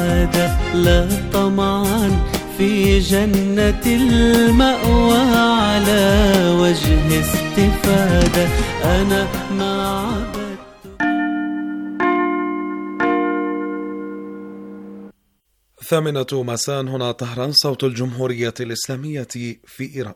سعادة لا طمعا في جنة المأوى، على وجه استفادة أنا ما عبدت. ثامنة مساء، هنا طهران، صوت الجمهورية الإسلامية في إيران.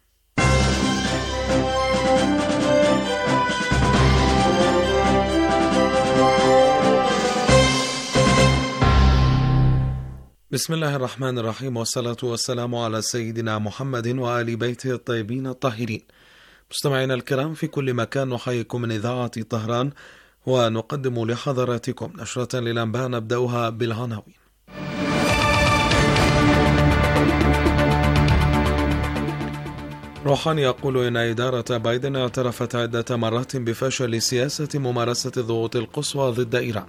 بسم الله الرحمن الرحيم، والصلاة والسلام على سيدنا محمد وآل بيته الطيبين الطاهرين. مستمعينا الكرام في كل مكان، نحييكم من إذاعة طهران ونقدم لحضراتكم نشرة للأنباء نبدأها بالعناوين. روحاني يقول إن إدارة بايدن اعترفت عدة مرات بفشل سياسة ممارسة الضغوط القصوى ضد إيران.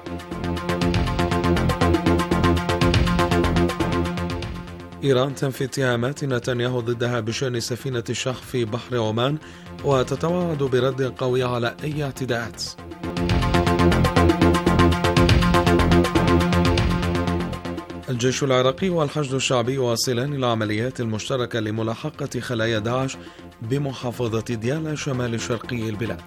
إيران تنفي اتهامات نتنياهو ضدها بشأن سفينة الشحن في بحر عمان، وتتوعد برد قوي على أي اعتداءات. الجيش العراقي والحشد الشعبي واصلان العمليات المشتركة لملاحقة خلايا داعش بمحافظة ديالا شمال شرقي البلاد.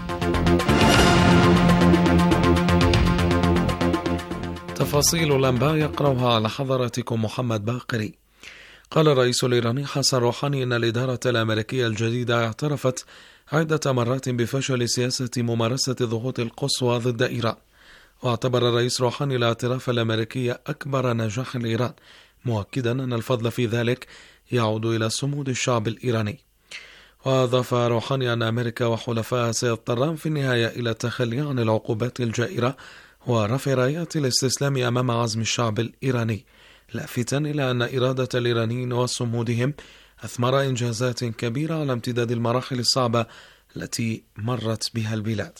تفاصيل الأنباء يقرأها على حضراتكم محمد باقري. قال الرئيس الإيراني حسن روحاني إن الإدارة الأمريكية الجديدة اعترفت عدة مرات بفشل سياسة ممارسة الضغوط القصوى ضد إيران، واعتبر الرئيس روحاني الاعتراف الأمريكي أكبر نجاح لإيران، مؤكدا أن الفضل في ذلك يعود إلى صمود الشعب الإيراني. وأضاف روحاني أن أمريكا وحلفائها سيضطران في النهاية إلى التخلي عن العقوبات الجائرة ورفع رايات الاستسلام أمام عزم الشعب الإيراني، لافتا إلى أن إرادة الإيرانيين وصمودهم أثمر إنجازات كبيرة على امتداد المراحل الصعبة التي مرت بها البلاد.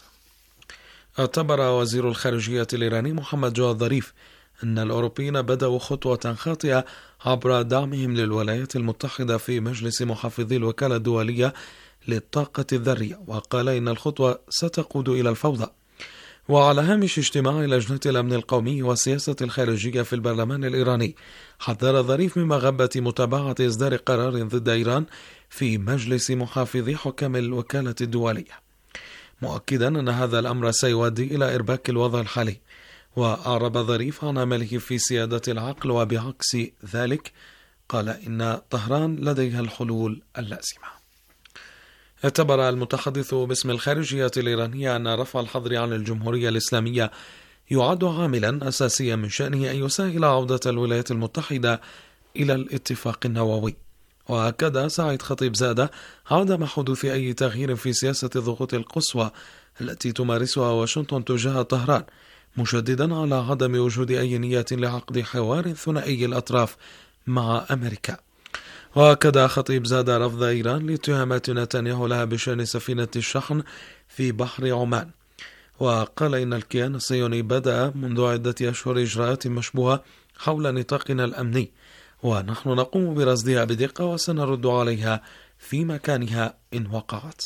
اعتبر وزير الخارجية الإيراني محمد جواد ظريف أن الأوروبيين بدأوا خطوة خاطئة عبر دعمهم للولايات المتحدة في مجلس محافظي الوكالة الدولية للطاقة الذرية، وقال إن الخطوة ستقود إلى الفوضى. وعلى هامش اجتماع لجنة الأمن القومي والسياسة الخارجية في البرلمان الإيراني، حذر ظريف من مغبة متابعة إصدار قرار ضد إيران في مجلس محافظي حكام الوكالة الدولية، مؤكدا أن هذا الأمر سيؤدي إلى إرباك الوضع الحالي. وأعرب ظريف عن عمله في سيادة العقل، وبعكس ذلك قال إن طهران لديها الحلول اللازمة. اعتبر المتحدث باسم الخارجية الإيرانية أن رفع الحظر عن الجمهورية الإسلامية يعد عاملا أساسيا من شأنه أن يسهل عودة الولايات المتحدة إلى الاتفاق النووي. وأكد سعيد خطيب زادة عدم حدوث أي تغيير في سياسة الضغوط القصوى التي تمارسها واشنطن تجاه طهران، مشددا على عدم وجود أي نية لعقد حوار ثنائي الأطراف مع أمريكا. وأكد خطيب زادة رفض إيران لاتهامات نتنياهو لها بشأن سفينة الشحن في بحر عمان، وقال إن الكيان الصهيوني بدأ منذ عدة أشهر إجراءات مشبوهة حول نطاقنا الأمني، ونحن نقوم برصدها بدقة وسنرد عليها في مكانها إن وقعت.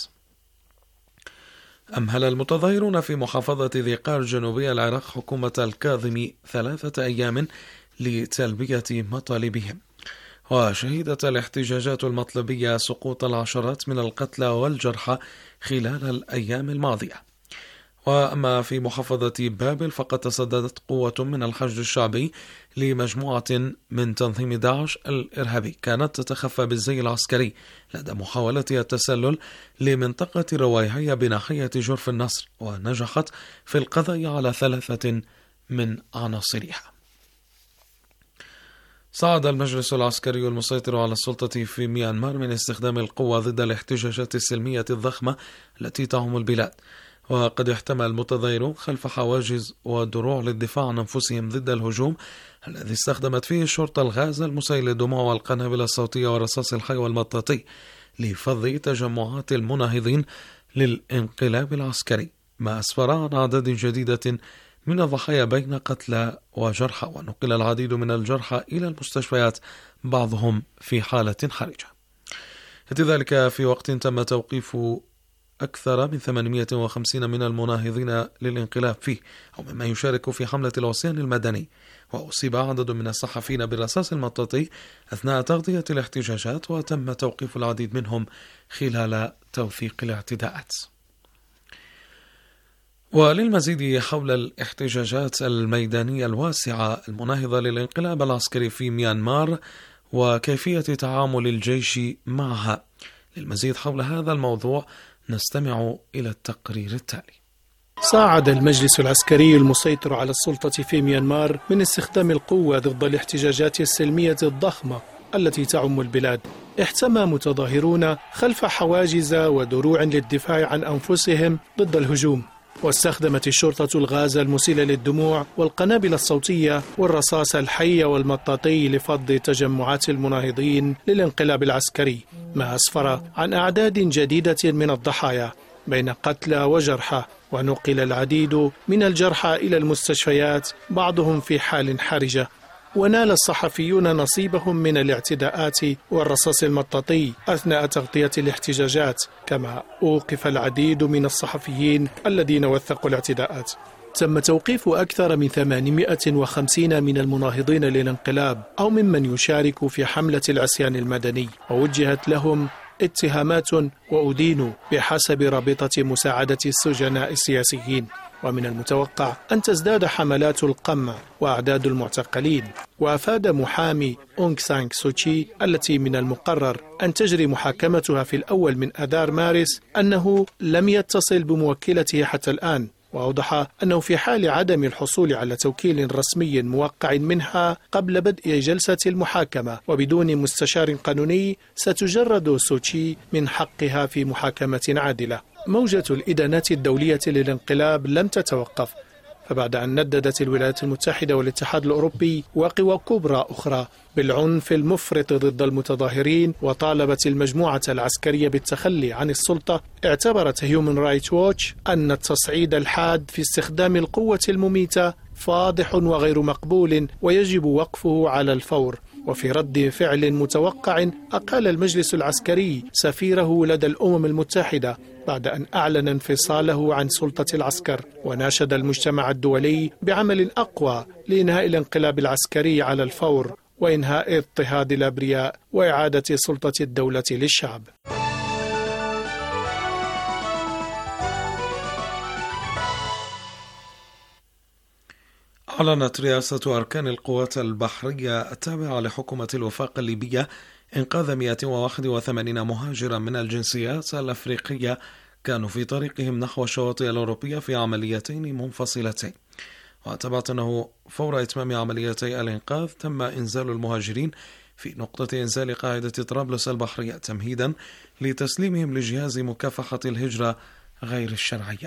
أمهل المتظاهرون في محافظة ذي قار جنوبي العراق حكومة الكاظمي 3 أيام لتلبية مطالبهم، وشهدت الاحتجاجات المطلبية سقوط العشرات من القتلى والجرحى خلال الأيام الماضية. وأما في محافظة بابل فقد تصددت قوة من الحشد الشعبي لمجموعة من تنظيم داعش الإرهابي كانت تتخفى بالزي العسكري لدى محاولتها التسلل لمنطقة روايهية بناحية جرف النصر، ونجحت في القضاء على 3 من عناصرها. صعد المجلس العسكري المسيطر على السلطة في ميانمار من استخدام القوة ضد الاحتجاجات السلمية الضخمة التي تعم البلاد، وقد احتمى المتظاهرون خلف حواجز ودروع للدفاع عن أنفسهم ضد الهجوم الذي استخدمت فيه الشرطة الغاز المسيل للدموع والقنابل الصوتية والرصاص الحي والمطاطي لفض تجمعات المناهضين للانقلاب العسكري، ما أسفر عن أعداد جديدة من الضحايا بين قتلى وجرحى، ونقل العديد من الجرحى إلى المستشفيات بعضهم في حالة حرجة. لذلك في وقت تم توقيف أكثر من 850 من المناهضين للانقلاب فيه أو ممن يشارك في حملة العصيان المدني، وأصيب عدد من الصحفيين بالرصاص المطاطي أثناء تغطية الاحتجاجات، وتم توقيف العديد منهم خلال توثيق الاعتداءات. وللمزيد حول الاحتجاجات الميدانية الواسعة المناهضة للانقلاب العسكري في ميانمار وكيفية تعامل الجيش معها، للمزيد حول هذا الموضوع نستمع إلى التقرير التالي. صاعد المجلس العسكري المسيطر على السلطة في ميانمار من استخدام القوة ضد الاحتجاجات السلمية الضخمة التي تعم البلاد. احتمى متظاهرون خلف حواجز ودروع للدفاع عن أنفسهم ضد الهجوم، واستخدمت الشرطة الغاز المسيل للدموع والقنابل الصوتية والرصاص الحي والمطاطي لفض تجمعات المناهضين للانقلاب العسكري، ما أسفر عن أعداد جديدة من الضحايا بين قتلى وجرحى، ونقل العديد من الجرحى إلى المستشفيات بعضهم في حال حرجة. ونال الصحفيون نصيبهم من الاعتداءات والرصاص المطاطي أثناء تغطية الاحتجاجات، كما أوقف العديد من الصحفيين الذين وثقوا الاعتداءات. تم توقيف أكثر من 850 من المناهضين للانقلاب أو ممن يشارك في حملة العصيان المدني، ووجهت لهم اتهامات وأدينوا بحسب رابطة مساعدة السجناء السياسيين. ومن المتوقع أن تزداد حملات القمع وأعداد المعتقلين. وأفاد محامي أونغ سان سو تشي التي من المقرر أن تجري محاكمتها في الأول من آذار مارس أنه لم يتصل بموكلته حتى الآن، وأوضح أنه في حال عدم الحصول على توكيل رسمي موقع منها قبل بدء جلسة المحاكمة وبدون مستشار قانوني ستجرد سوتشي من حقها في محاكمة عادلة. موجة الإدانات الدولية للانقلاب لم تتوقف، فبعد أن نددت الولايات المتحدة والاتحاد الأوروبي وقوى كبرى أخرى بالعنف المفرط ضد المتظاهرين وطالبت المجموعة العسكرية بالتخلي عن السلطة، اعتبرت هيومن رايتس ووتش أن التصعيد الحاد في استخدام القوة المميتة فاضح وغير مقبول ويجب وقفه على الفور. وفي رد فعل متوقع أقال المجلس العسكري سفيره لدى الأمم المتحدة بعد أن أعلن انفصاله عن سلطة العسكر، وناشد المجتمع الدولي بعمل أقوى لإنهاء الانقلاب العسكري على الفور وإنهاء اضطهاد الأبرياء وإعادة سلطة الدولة للشعب. أعلنت رئاسة أركان القوات البحرية التابعة لحكومة الوفاق الليبية إنقاذ 181 مهاجرا من الجنسيات الأفريقية كانوا في طريقهم نحو الشواطئ الأوروبية في عمليتين منفصلتين. واعتبرت أنه فور إتمام عمليتي الإنقاذ تم إنزال المهاجرين في نقطة إنزال قاعدة طرابلس البحرية تمهيدا لتسليمهم لجهاز مكافحة الهجرة غير الشرعية.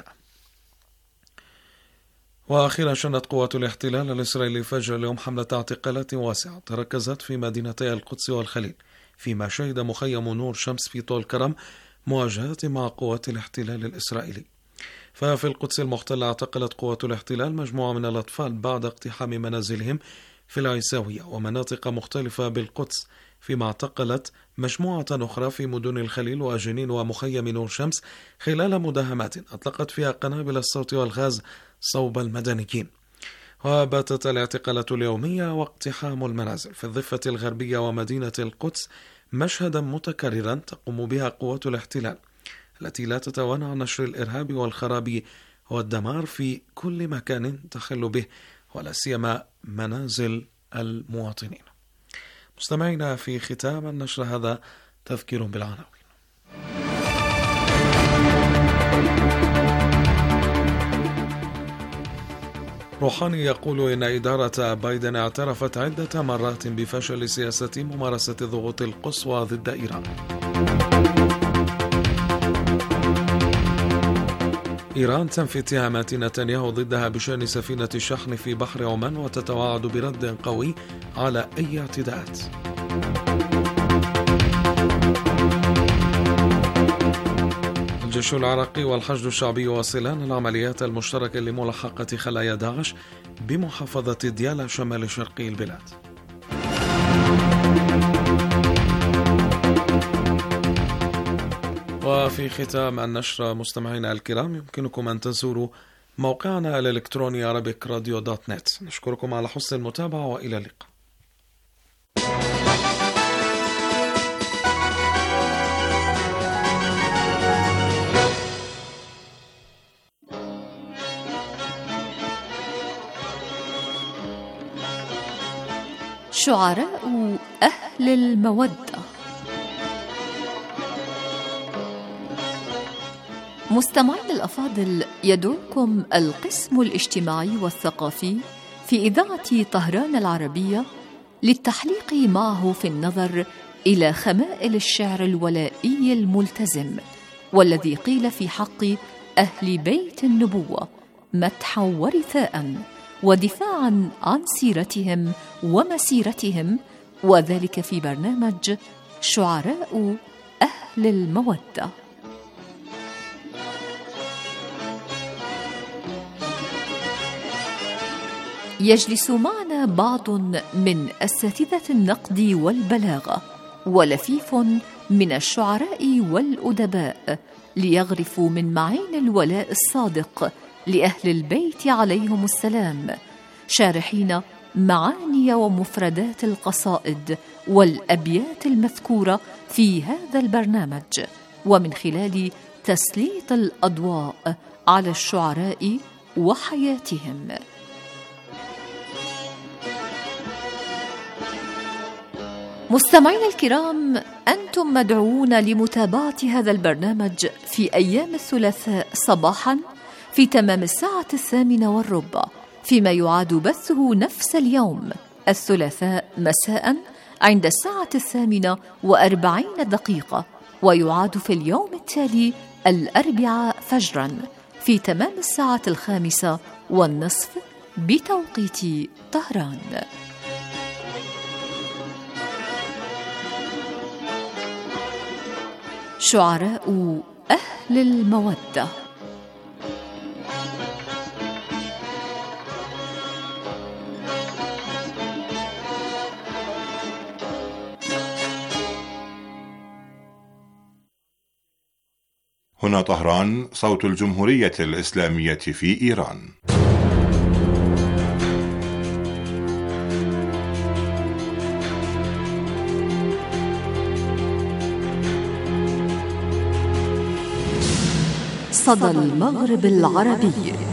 وأخيرا شنت قوات الاحتلال الإسرائيلي فجر اليوم حملة اعتقالات واسعة تركزت في مدينتي القدس والخليل، فيما شهد مخيم نور شمس في طول كرم مواجهات مع قوات الاحتلال الإسرائيلي. ففي القدس المحتلة اعتقلت قوات الاحتلال مجموعة من الأطفال بعد اقتحام منازلهم في العيساوية ومناطق مختلفة بالقدس، فيما اعتقلت مجموعة أخرى في مدن الخليل وجنين ومخيم نور شمس خلال مداهمات أطلقت فيها قنابل الصوت والغاز صوب المدنيين. وباتت الاعتقالات اليومية واقتحام المنازل في الضفة الغربية ومدينة القدس مشهدا متكررا تقوم بها قوات الاحتلال التي لا تتوانى عن نشر الإرهاب والخراب والدمار في كل مكان تخل به، ولا سيما منازل المواطنين. مستمعينا، في ختام النشر هذا تذكير بالعناوين. روحاني يقول إن إدارة بايدن اعترفت عدة مرات بفشل سياسة ممارسة الضغوط القصوى ضد إيران. إيران تنفي اتهامات نتنياهو ضدها بشأن سفينة الشحن في بحر عمان وتتوعد برد قوي على أي اعتداءات. الجيش العراقي والحشد الشعبي يواصلان العمليات المشتركة لملاحقة خلايا داعش بمحافظة ديالا شمال شرقي البلاد. وفي ختام النشرة مستمعينا الكرام يمكنكم أن تزوروا موقعنا الإلكتروني arabikradio.net. نشكركم على حسن المتابعة وإلى اللقاء. شعراء أهل المودة. مستمعين الأفاضل، يدعوكم القسم الاجتماعي والثقافي في إذاعة طهران العربية للتحليق معه في النظر إلى خمائل الشعر الولائي الملتزم، والذي قيل في حق أهل بيت النبوة مدحا ورثاء ودفاعا عن سيرتهم ومسيرتهم، وذلك في برنامج شعراء أهل المودة. يجلس معنا بعض من أساتذة النقد والبلاغة ولفيف من الشعراء والأدباء ليغرفوا من معين الولاء الصادق لأهل البيت عليهم السلام، شارحين معاني ومفردات القصائد والأبيات المذكورة في هذا البرنامج، ومن خلال تسليط الأضواء على الشعراء وحياتهم. مستمعينا الكرام، أنتم مدعوون لمتابعة هذا البرنامج في أيام الثلاثاء صباحاً في تمام 8:15، فيما يعاد بثه نفس اليوم الثلاثاء مساءً عند 8:40 ويعاد في اليوم التالي الأربعاء فجراً في تمام 5:30 بتوقيت طهران. شعراء أهل المودة. هنا طهران، صوت الجمهورية الإسلامية في إيران. صدى المغرب العربي.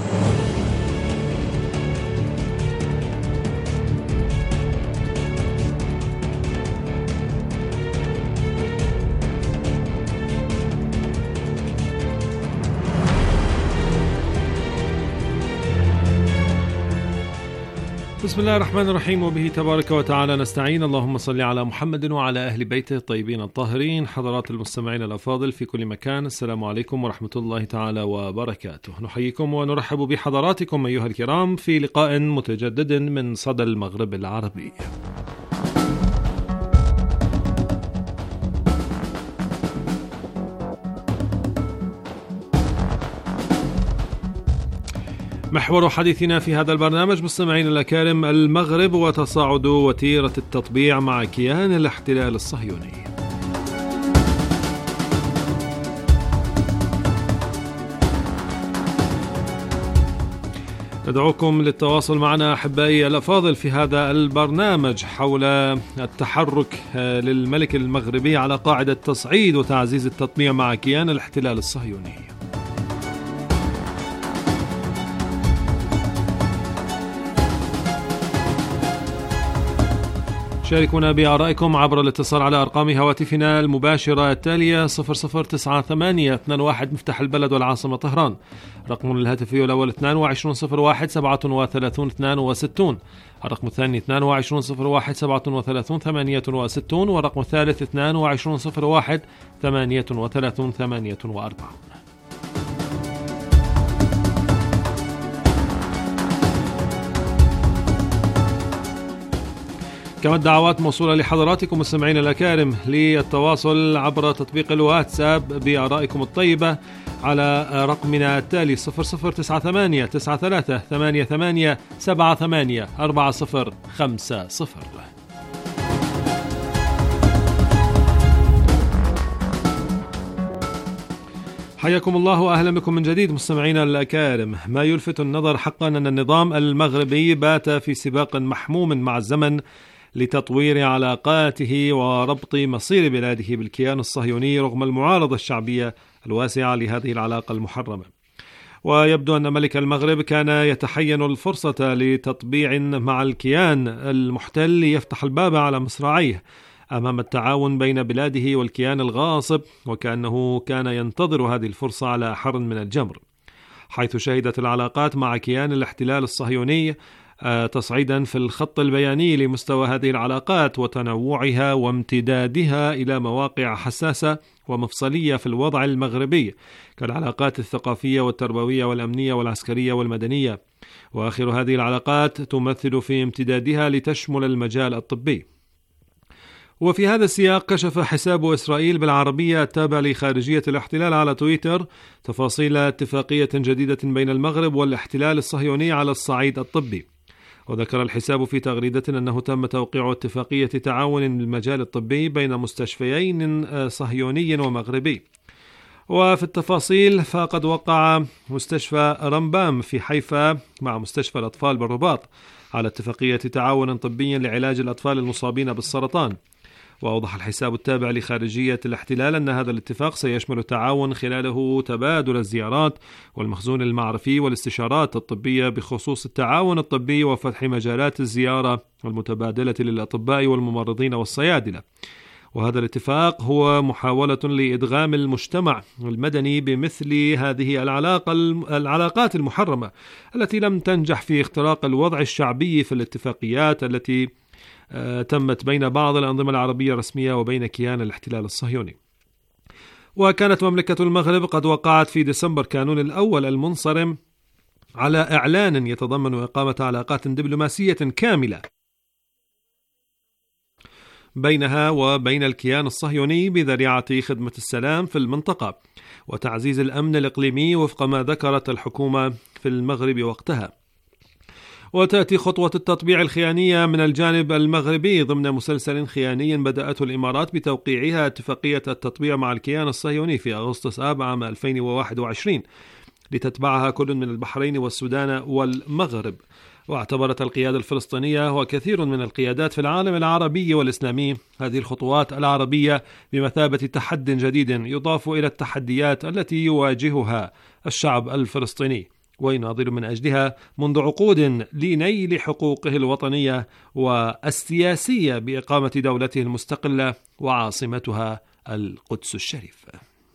بسم الله الرحمن الرحيم، وبه تبارك وتعالى نستعين. اللهم صل على محمد وعلى أهل بيته الطيبين الطاهرين. حضرات المستمعين الأفاضل في كل مكان، السلام عليكم ورحمة الله تعالى وبركاته. نحييكم ونرحب بحضراتكم أيها الكرام في لقاء متجدد من صدى المغرب العربي. محور حديثنا في هذا البرنامج مستمعين الأكارم المغرب وتصاعد وتيرة التطبيع مع كيان الاحتلال الصهيوني. ندعوكم للتواصل معنا أحبائي الأفاضل في هذا البرنامج حول التحرك للملك المغربي على قاعدة تصعيد وتعزيز التطبيع مع كيان الاحتلال الصهيوني. شاركونا بآرائكم عبر الاتصال على أرقام هواتفنا المباشرة التالية: 009821 مفتاح البلد والعاصمة طهران، رقم الهاتفي الأول 2201 37 62، الرقم الثاني 2201 37 68، والرقم الثالث 2201 38 48. كما الدعوات موصولة لحضراتكم مستمعين الأكارم للتواصل عبر تطبيق الواتساب بآرائكم الطيبة على رقمنا التالي 0098 93 88 78 4050. حياكم الله وأهلا بكم من جديد مستمعينا الأكارم. ما يلفت النظر حقا أن النظام المغربي بات في سباق محموم مع الزمن لتطوير علاقاته وربط مصير بلاده بالكيان الصهيوني رغم المعارضة الشعبية الواسعة لهذه العلاقة المحرمة. ويبدو أن ملك المغرب كان يتحين الفرصة لتطبيع مع الكيان المحتل ليفتح الباب على مصراعيه أمام التعاون بين بلاده والكيان الغاصب، وكأنه كان ينتظر هذه الفرصة على حر من الجمر، حيث شهدت العلاقات مع كيان الاحتلال الصهيوني تصعيدا في الخط البياني لمستوى هذه العلاقات وتنوعها وامتدادها إلى مواقع حساسة ومفصلية في الوضع المغربي كالعلاقات الثقافية والتربوية والأمنية والعسكرية والمدنية، وآخر هذه العلاقات تمثل في امتدادها لتشمل المجال الطبي. وفي هذا السياق كشف حساب إسرائيل بالعربية التابع لخارجية الاحتلال على تويتر تفاصيل اتفاقية جديدة بين المغرب والاحتلال الصهيوني على الصعيد الطبي. وذكر الحساب في تغريدة أنه تم توقيع اتفاقية تعاون بالمجال الطبي بين مستشفيين صهيوني ومغربي. وفي التفاصيل فقد وقع مستشفى رمبام في حيفا مع مستشفى الأطفال بالرباط على اتفاقية تعاون طبي لعلاج الأطفال المصابين بالسرطان. وأوضح الحساب التابع لخارجية الاحتلال أن هذا الاتفاق سيشمل تعاون خلاله تبادل الزيارات والمخزون المعرفي والاستشارات الطبية بخصوص التعاون الطبي وفتح مجالات الزيارة المتبادلة للأطباء والممرضين والصيادلة. وهذا الاتفاق هو محاولة لإدغام المجتمع المدني بمثل هذه العلاقات المحرمة التي لم تنجح في اختراق الوضع الشعبي في الاتفاقيات التي تمت بين بعض الأنظمة العربية الرسمية وبين كيان الاحتلال الصهيوني. وكانت مملكة المغرب قد وقعت في ديسمبر كانون الأول المنصرم على إعلان يتضمن إقامة علاقات دبلوماسية كاملة بينها وبين الكيان الصهيوني بذريعة خدمة السلام في المنطقة وتعزيز الأمن الإقليمي وفق ما ذكرت الحكومة في المغرب وقتها. وتأتي خطوة التطبيع الخيانية من الجانب المغربي ضمن مسلسل خياني بدأته الإمارات بتوقيعها اتفاقية التطبيع مع الكيان الصهيوني في أغسطس آب عام 2021 لتتبعها كل من البحرين والسودان والمغرب. واعتبرت القيادة الفلسطينية وكثير من القيادات في العالم العربي والإسلامي هذه الخطوات العربية بمثابة تحد جديد يضاف إلى التحديات التي يواجهها الشعب الفلسطيني ويناضل من أجلها منذ عقود لنيل حقوقه الوطنية والسياسية بإقامة دولته المستقلة وعاصمتها القدس الشريف.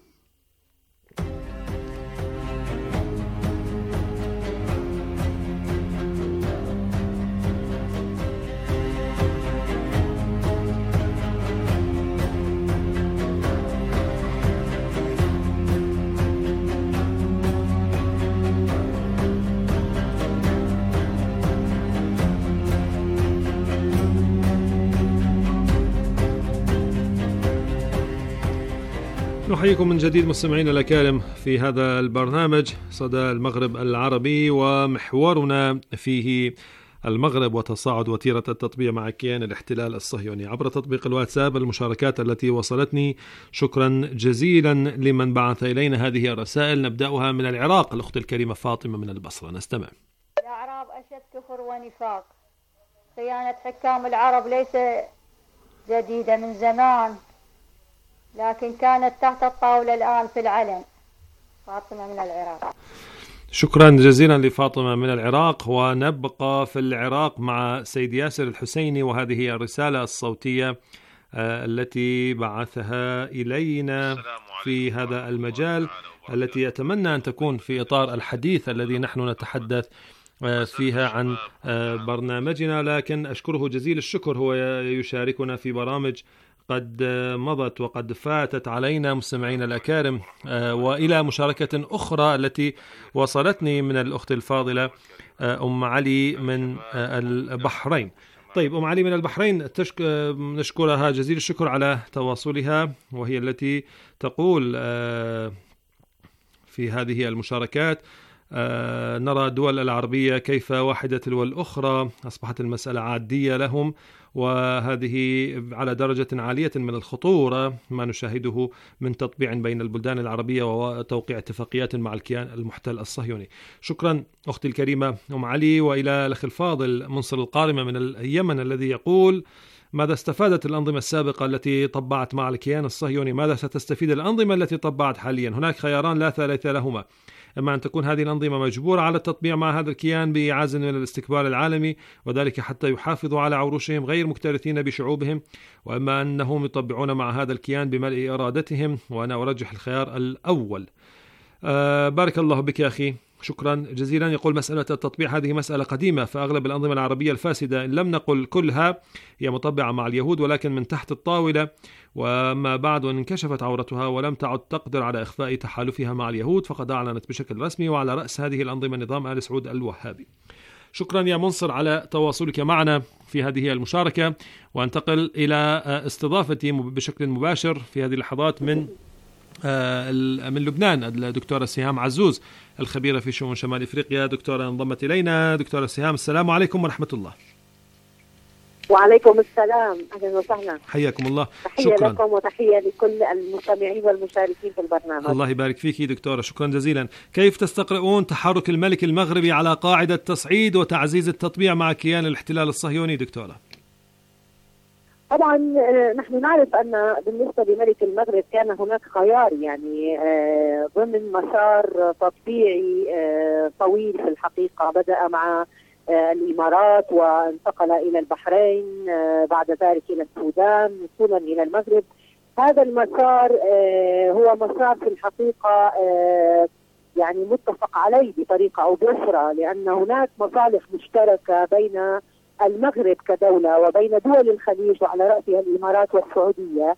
نحييكم من جديد مستمعينا الأكارم في هذا البرنامج صدى المغرب العربي، ومحورنا فيه المغرب وتصاعد وتيرة التطبيع مع كيان الاحتلال الصهيوني. عبر تطبيق الواتساب المشاركات التي وصلتني، شكرا جزيلا لمن بعث إلينا هذه الرسائل. نبدأها من العراق، الأخت الكريمة فاطمة من البصرة، نستمع. الأعراب أشد كفر ونفاق، خيانة حكام العرب ليس جديدة من زمان، لكن كانت تحت الطاولة الآن في العلن. فاطمة من العراق. شكرا جزيلا لفاطمة من العراق. ونبقى في العراق مع سيد ياسر الحسيني وهذه الرسالة الصوتية التي بعثها إلينا في هذا المجال، التي أتمنى أن تكون في إطار الحديث الذي نحن نتحدث فيها عن برنامجنا، لكن أشكره جزيل الشكر. هو يشاركنا في برامج قد مضت وقد فاتت علينا مستمعين الأكارم، وإلى مشاركة أخرى التي وصلتني من الأخت الفاضلة أم علي من البحرين. طيب، أم علي من البحرين نشكرها جزيل الشكر على تواصلها، وهي التي تقول في هذه المشاركات: نرى الدول العربية كيف واحدة تلو الأخرى أصبحت المسألة عادية لهم، وهذه على درجة عالية من الخطورة ما نشاهده من تطبيع بين البلدان العربية وتوقيع اتفاقيات مع الكيان المحتل الصهيوني. شكرا أختي الكريمة أم علي. وإلى الأخ الفاضل منصر القارمة من اليمن الذي يقول: ماذا استفادت الأنظمة السابقة التي طبعت مع الكيان الصهيوني؟ ماذا ستستفيد الأنظمة التي طبعت حاليا؟ هناك خياران لا ثالث لهما: إما أن تكون هذه الأنظمة مجبورة على التطبيع مع هذا الكيان بإعاز من الاستكبار العالمي، وذلك حتى يحافظوا على عروشهم غير مكترثين بشعوبهم، وإما أنهم يطبعون مع هذا الكيان بملء إرادتهم، وأنا أرجح الخيار الأول. بارك الله بك يا أخي، شكرا جزيلا. يقول: مسألة التطبيع هذه مسألة قديمة، فأغلب الأنظمة العربية الفاسدة إن لم نقل كلها هي مطبعة مع اليهود، ولكن من تحت الطاولة، وما بعد أن انكشفت عورتها ولم تعد تقدر على إخفاء تحالفها مع اليهود فقد أعلنت بشكل رسمي، وعلى رأس هذه الأنظمة نظام آل سعود الوهابي. شكرا يا منصر على تواصلك معنا في هذه المشاركة. وانتقل إلى استضافتي بشكل مباشر في هذه اللحظات من لبنان الدكتورة سهام عزوز الخبيرة في شؤون شمال إفريقيا. دكتورة انضمت إلينا. دكتورة سهام، السلام عليكم ورحمة الله. وعليكم السلام، أهلا وسهلا، حياكم الله. تحية شكرا لكم وتحية لكل المستمعين والمشاركين في البرنامج. الله يبارك فيك دكتورة، شكرا جزيلا. كيف تستقرؤون تحرك الملك المغربي على قاعدة تصعيد وتعزيز التطبيع مع كيان الاحتلال الصهيوني دكتورة؟ طبعا نحن نعرف أن بالنسبة لملك المغرب كان هناك خيار، يعني ضمن مسار تطبيعي طويل في الحقيقة، بدأ مع الإمارات وانتقل إلى البحرين، بعد ذلك إلى السودان، وصولا إلى المغرب. هذا المسار هو مسار في الحقيقة يعني متفق عليه بطريقة أو بأخرى، لأن هناك مصالح مشتركة بين المغرب كدولة وبين دول الخليج وعلى رأسها الإمارات والسعودية.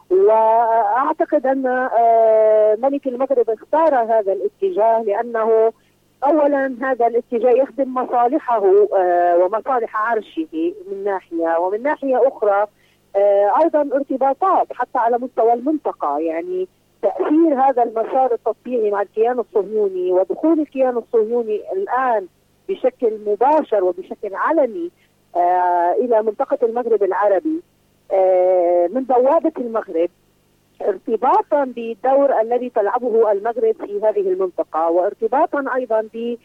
وأعتقد أن ملك المغرب اختار هذا الاتجاه لأنه أولا هذا الاتجاه يخدم مصالحه ومصالح عرشه من ناحية، ومن ناحية أخرى أيضا ارتباطات حتى على مستوى المنطقة، يعني تأثير هذا المسار التطبيعي مع الكيان الصهيوني ودخول الكيان الصهيوني الآن بشكل مباشر وبشكل علني إلى منطقة المغرب العربي من بوابة المغرب، ارتباطا بالدور الذي تلعبه المغرب في هذه المنطقة، وارتباطا أيضا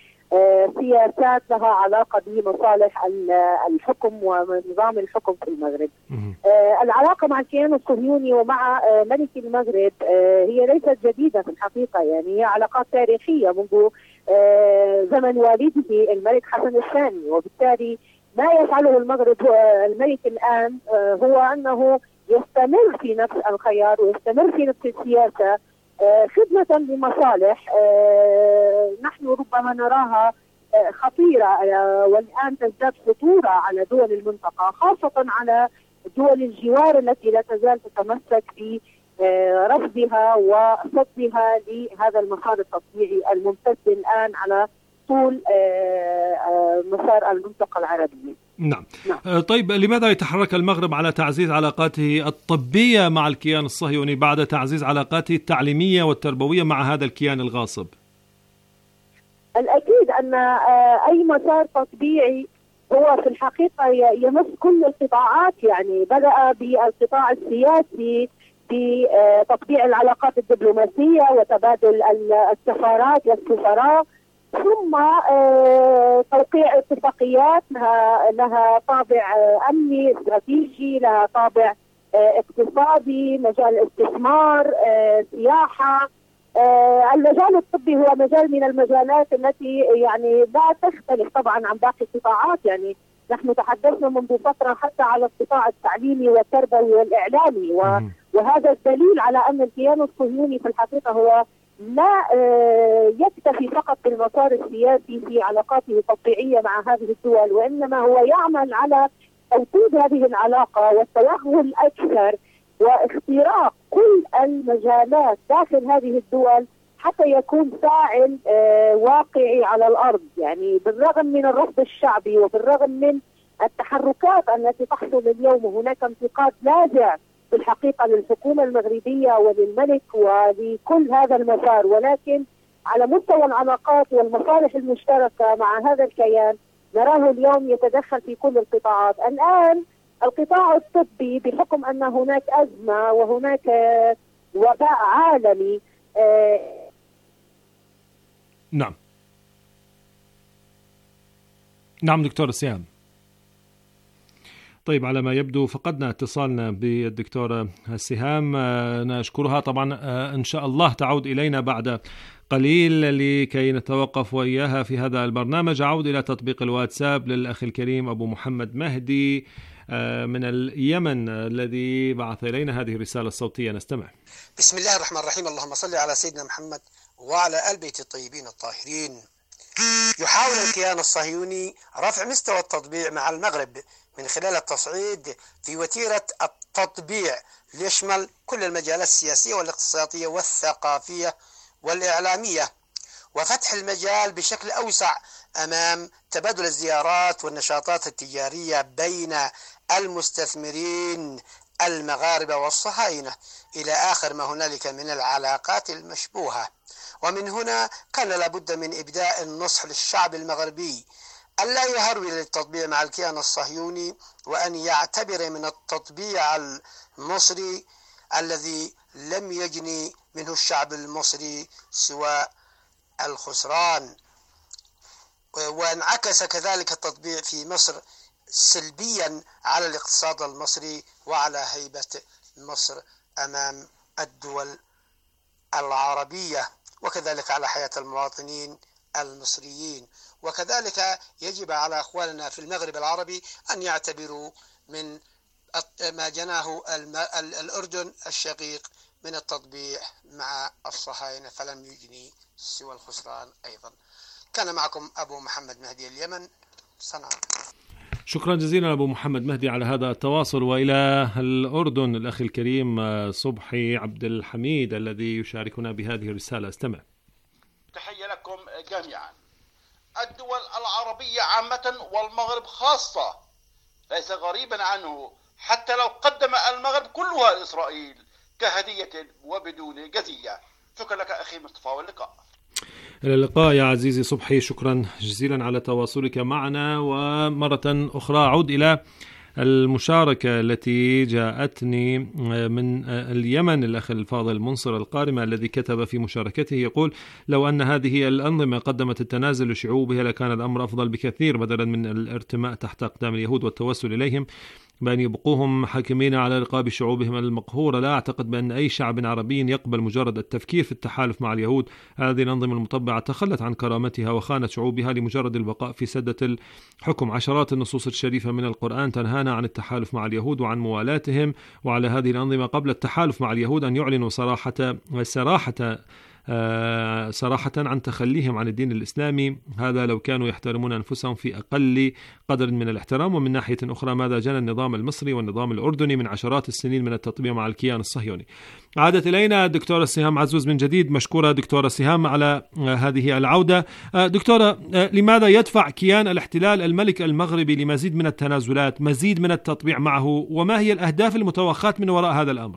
بسياسات لها علاقة بمصالح الحكم ونظام الحكم في المغرب. العلاقة مع الكيان الصهيوني ومع ملك المغرب هي ليست جديدة في الحقيقة، يعني هي علاقات تاريخية منذ زمن والده الملك حسن الثاني. وبالتالي ما يفعله المغرب الملك الآن هو أنه يستمر في نفس الخيار ويستمر في نفس السياسة خدمة لمصالح نحن ربما نراها خطيرة والآن تزداد خطورة على دول المنطقة، خاصة على دول الجوار التي لا تزال تتمسك برفضها وصدها لهذا المسار التطبيعي الممتد الآن على طول مسار المنطقة العربية. نعم. طيب، لماذا يتحرك المغرب على تعزيز علاقاته الطبية مع الكيان الصهيوني بعد تعزيز علاقاته التعليمية والتربوية مع هذا الكيان الغاصب؟ الأكيد أن أي مسار تطبيعي هو في الحقيقة يمس كل القطاعات، يعني بدأ بالقطاع السياسي بتطبيع العلاقات الدبلوماسية وتبادل السفارات والسفراء، ثم توقيع اتفاقيات لها طابع أمني استراتيجي، لها طابع اقتصادي، مجال استثمار، سياحة. المجال الطبي هو مجال من المجالات التي يعني لا تختلف طبعا عن باقي القطاعات، يعني نحن تحدثنا منذ فترة حتى على القطاع التعليمي والتربوي والإعلامي، وهذا الدليل على أن الكيان الصهيوني في الحقيقة هو لا يكتفي فقط بالمسار السياسي في علاقاته التطبيعية مع هذه الدول، وإنما هو يعمل على توطيد هذه العلاقة والتوغل أكثر واختراق كل المجالات داخل هذه الدول حتى يكون فاعل واقعي على الأرض. يعني بالرغم من الرفض الشعبي وبالرغم من التحركات التي تحصل اليوم، هناك انتقاد لاذع في الحقيقة للحكومة المغربية وللملك ولكل هذا المسار، ولكن على مستوى العلاقات والمصالح المشتركة مع هذا الكيان نراه اليوم يتدخل في كل القطاعات. الآن القطاع الطبي بحكم أن هناك أزمة وهناك وباء عالمي. نعم دكتور سهام. طيب، على ما يبدو فقدنا اتصالنا بالدكتورة سهام، نشكرها طبعا. إن شاء الله تعود إلينا بعد قليل لكي نتوقف وإياها في هذا البرنامج. أعود إلى تطبيق الواتساب للأخ الكريم أبو محمد مهدي من اليمن الذي بعث إلينا هذه الرسالة الصوتية، نستمع. بسم الله الرحمن الرحيم. اللهم صل على سيدنا محمد وعلى آل بيت الطيبين الطاهرين. يحاول الكيان الصهيوني رفع مستوى التطبيع مع المغرب من خلال التصعيد في وتيرة التطبيع ليشمل كل المجالات السياسية والاقتصادية والثقافية والإعلامية، وفتح المجال بشكل أوسع أمام تبادل الزيارات والنشاطات التجارية بين المستثمرين المغاربة والصهاينة إلى آخر ما هنالك من العلاقات المشبوهة. ومن هنا كان لابد من إبداء النصح للشعب المغربي ألا يهرول للتطبيع مع الكيان الصهيوني، وأن يعتبر من التطبيع المصري الذي لم يجني منه الشعب المصري سوى الخسران. وانعكس كذلك التطبيع في مصر سلبيا على الاقتصاد المصري وعلى هيبة مصر أمام الدول العربية، وكذلك على حياة المواطنين المصريين. وكذلك يجب على أخواننا في المغرب العربي أن يعتبروا من ما جناه الأردن الشقيق من التطبيع مع الصهاينة، فلم يجني سوى الخسران أيضا. كان معكم أبو محمد مهدي اليمن، صنعاء. شكرا جزيلا أبو محمد مهدي على هذا التواصل. وإلى الأردن الأخ الكريم صبحي عبد الحميد الذي يشاركنا بهذه الرسالة، استمع. تحية لكم جميعا. الدول العربية عامة والمغرب خاصة ليس غريبا عنه، حتى لو قدم المغرب كلها لإسرائيل كهدية وبدون جزية. شكرا لك أخي مصطفى، واللقاء. إلى اللقاء يا عزيزي صبحي، شكرا جزيلا على تواصلك معنا. ومرة أخرى أعود إلى المشاركة التي جاءتني من اليمن، الأخ الفاضل منصر القارمة الذي كتب في مشاركته يقول: لو أن هذه الأنظمة قدمت التنازل لشعوبها لكان الأمر أفضل بكثير، بدلا من الارتماء تحت أقدام اليهود والتوسل إليهم بأن يبقوهم حاكمين على رقاب شعوبهم المقهورة. لا أعتقد بأن أي شعب عربي يقبل مجرد التفكير في التحالف مع اليهود. هذه الأنظمة المطبعة تخلت عن كرامتها وخانت شعوبها لمجرد البقاء في سدة الحكم. عشرات النصوص الشريفة من القرآن تنهانا عن التحالف مع اليهود وعن موالاتهم، وعلى هذه الأنظمة قبل التحالف مع اليهود أن يعلنوا صراحة عن تخليهم عن الدين الإسلامي، هذا لو كانوا يحترمون أنفسهم في أقل قدر من الاحترام. ومن ناحية أخرى ماذا جنى النظام المصري والنظام الأردني من عشرات السنين من التطبيع مع الكيان الصهيوني. عادت إلينا الدكتورة سهام عزوز من جديد. مشكورة دكتورة سهام على هذه العودة. دكتورة، لماذا يدفع كيان الاحتلال الملك المغربي لمزيد من التنازلات، مزيد من التطبيع معه، وما هي الأهداف المتوخاة من وراء هذا الأمر؟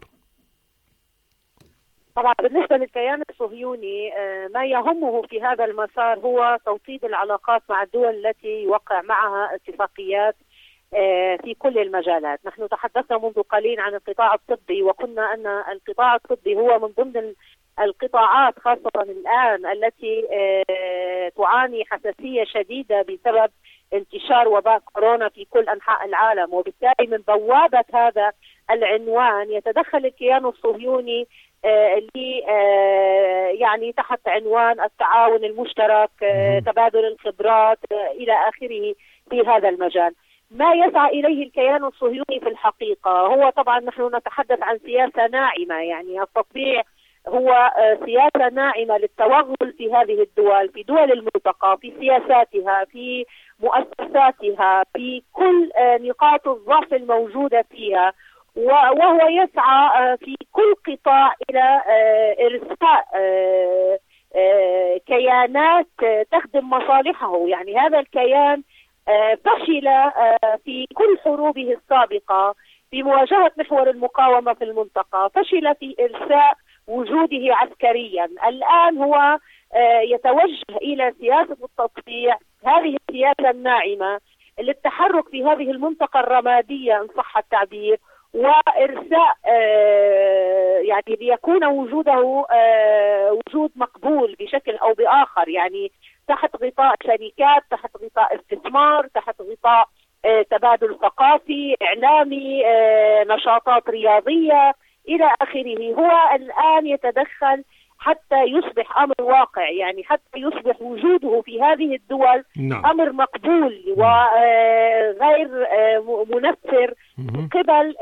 طبعا بالنسبة للكيان الصهيوني ما يهمه في هذا المسار هو توطيد العلاقات مع الدول التي يوقع معها اتفاقيات في كل المجالات. نحن تحدثنا منذ قليل عن القطاع الطبي، وقلنا أن القطاع الطبي هو من ضمن القطاعات خاصة الآن التي تعاني حساسية شديدة بسبب انتشار وباء كورونا في كل أنحاء العالم، وبالتالي من بوابة هذا العنوان يتدخل الكيان الصهيوني اللي يعني تحت عنوان التعاون المشترك، تبادل الخبرات إلى آخره في هذا المجال. ما يسعى إليه الكيان الصهيوني في الحقيقة هو طبعا نحن نتحدث عن سياسة ناعمة، يعني التطبيع هو سياسة ناعمة للتوغل في هذه الدول، في دول المنطقة، في سياساتها، في مؤسساتها، في كل نقاط الضعف الموجودة فيها، وهو يسعى في كل قطاع إلى إرساء كيانات تخدم مصالحه. يعني هذا الكيان فشل في كل حروبه السابقة في مواجهة محور المقاومة في المنطقة، فشل في إرساء وجوده عسكريا. الآن هو يتوجه إلى سياسة التطبيع، هذه السياسة الناعمة للتحرك في هذه المنطقة الرمادية إن صح التعبير، وإرساء يعني ليكون وجوده وجود مقبول بشكل أو بآخر، يعني تحت غطاء شركات، تحت غطاء استثمار، تحت غطاء تبادل ثقافي، إعلامي، نشاطات رياضية إلى آخره. هو الآن يتدخل حتى يصبح أمر واقع، يعني حتى يصبح وجوده في هذه الدول أمر مقبول وغير منفر قبل